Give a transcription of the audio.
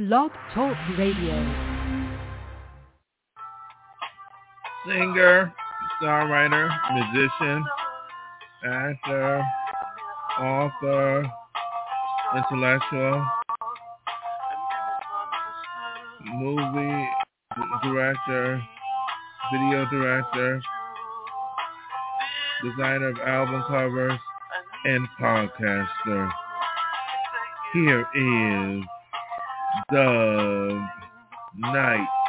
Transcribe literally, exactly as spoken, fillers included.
Blog Talk Radio. Singer, songwriter, musician, actor, author, intellectual, movie director, video director, designer of album covers, and podcaster. Here is Doug Knight.